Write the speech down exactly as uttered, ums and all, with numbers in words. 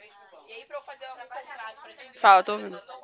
E aí, pra eu fazer um contrato pra ti, Fala, tô ouvindo.